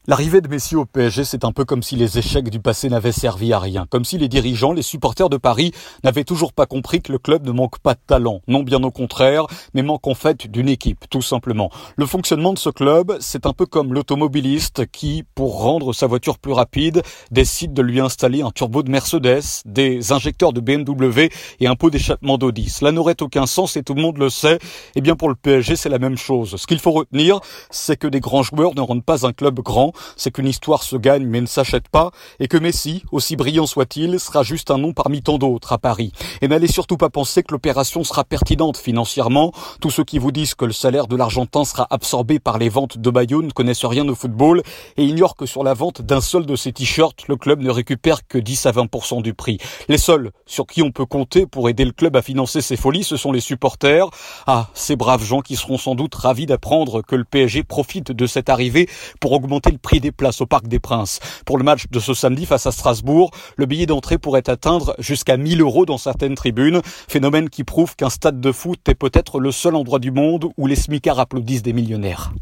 L'arrivée de Messi au PSG, c'est un peu comme si les échecs du passé n'avaient servi à rien. Comme si les dirigeants, les supporters de Paris n'avaient toujours pas compris que le club ne manque pas de talent. Non, bien au contraire, mais manque en fait d'une équipe, tout simplement. Le fonctionnement de ce club, c'est un peu comme l'automobiliste qui, pour rendre sa voiture plus rapide, décide de lui installer un turbo de Mercedes, des injecteurs de BMW et un pot d'échappement d'Audi. Cela n'aurait aucun sens et tout le monde le sait. Eh bien, pour le PSG, c'est la même chose. Ce qu'il faut retenir, c'est que des grands joueurs ne rendent pas un club grand. C'est qu'une histoire se gagne mais ne s'achète pas et que Messi, aussi brillant soit-il, sera juste un nom parmi tant d'autres à Paris. Et n'allez surtout pas penser que l'opération sera pertinente financièrement. Tous ceux qui vous disent que le salaire de l'Argentin sera absorbé par les ventes de maillots ne connaissent rien au football et ignorent que sur la vente d'un seul de ces t-shirts, le club ne récupère que 10 à 20% du prix. Les seuls sur qui on peut compter pour aider le club à financer ses folies, ce sont les supporters. Ah, ces braves gens qui seront sans doute ravis d'apprendre que le PSG profite de cette arrivée pour augmenter le prix des places au Parc des Princes. Pour le match de ce samedi face à Strasbourg, le billet d'entrée pourrait atteindre jusqu'à 1 000 € dans certaines tribunes. Phénomène qui prouve qu'un stade de foot est peut-être le seul endroit du monde où les smicards applaudissent des millionnaires.